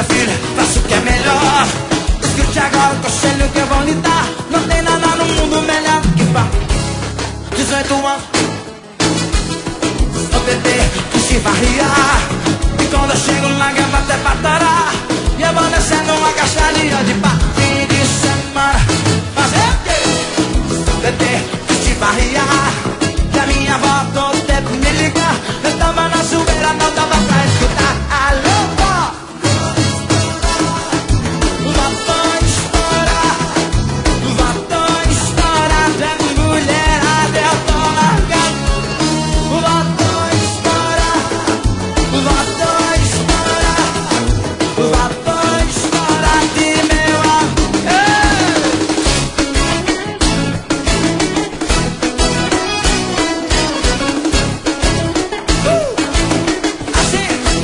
filha, faça o que é melhor. Escute agora o conselho que eu vou lhe dar. Não tem nada no mundo melhor do que vá 18 anos o bebê que se varria. E quando eu chego lá, eu vou até pra torar. E eu vou descendo uma caixaria de bar. Fim de semana, fazer o quê? Bebê que se varria. E a minha avó todo tempo me liga. Eu tava na zoeira, não dava pra escutar. Alô, vó! Vatão estourar, vatão estourar. Tem mulherada, eu tô largando. Vatão estourar, vatão estourar, vatão estourar de meu amor. Assim,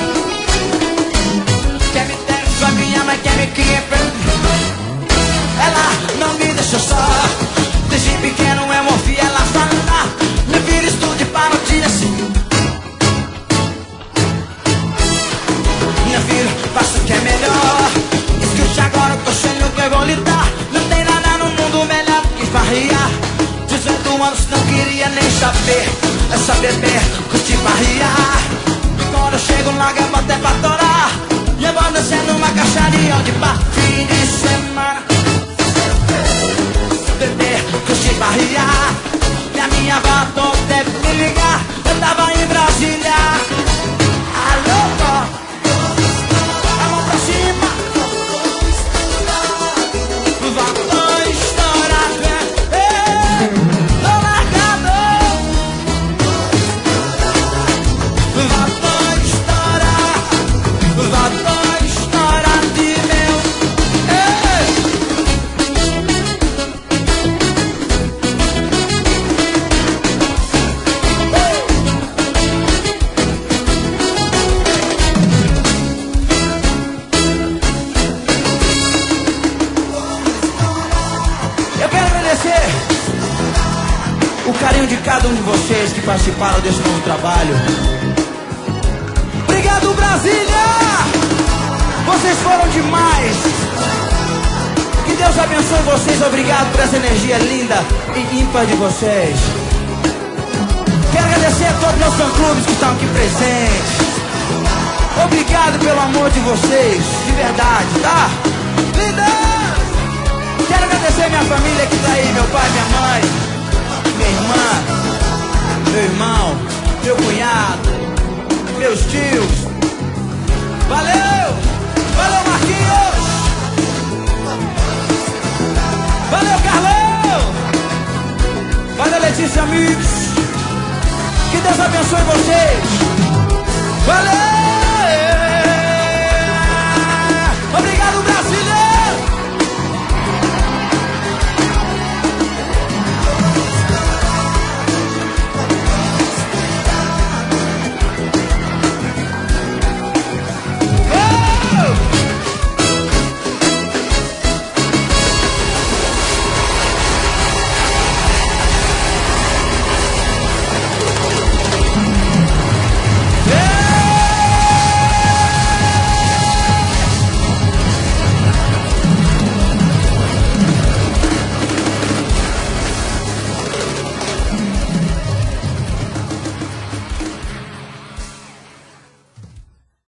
quer me ter sua minha mãe, quer me criar. Ela não me deixou só. Desde pequeno eu ouvi ela falar. Me vira estude para o dia seguinte. Minha filha, faça o que é melhor. Escute agora o conselho que eu vou lhe dar. Não tem nada no mundo melhor que farriar. 18 anos não queria nem saber. É só beber, curtir farriar. E quando eu chego lá, eu vou até pra torar. E eu vou descendo uma caixaria de bar. Fim de semana, beber, curtir farriar. E a minha avó todo deve me ligar. Eu tava em Brasília. Alô, vó, a mão pra cima. Vatão estourar, tô largado. Vatão estourar, vatão estourar de meu. Eu quero agradecer o carinho de cada um de vocês que participaram desse novo trabalho. Obrigado, Brasília! Vocês foram demais! Que Deus abençoe vocês. Obrigado por essa energia linda e ímpar de vocês. Quero agradecer a todos os meus fã-clubes que estão aqui presentes. Obrigado pelo amor de vocês, de verdade, tá? Lindas! Quero agradecer a minha família que tá aí, meu pai, minha mãe, minha irmã, meu irmão, meu cunhado, meus tios. Valeu! Valeu, Marquinhos! Valeu, Carlão! Valeu, Letícia Mix! Que Deus abençoe vocês!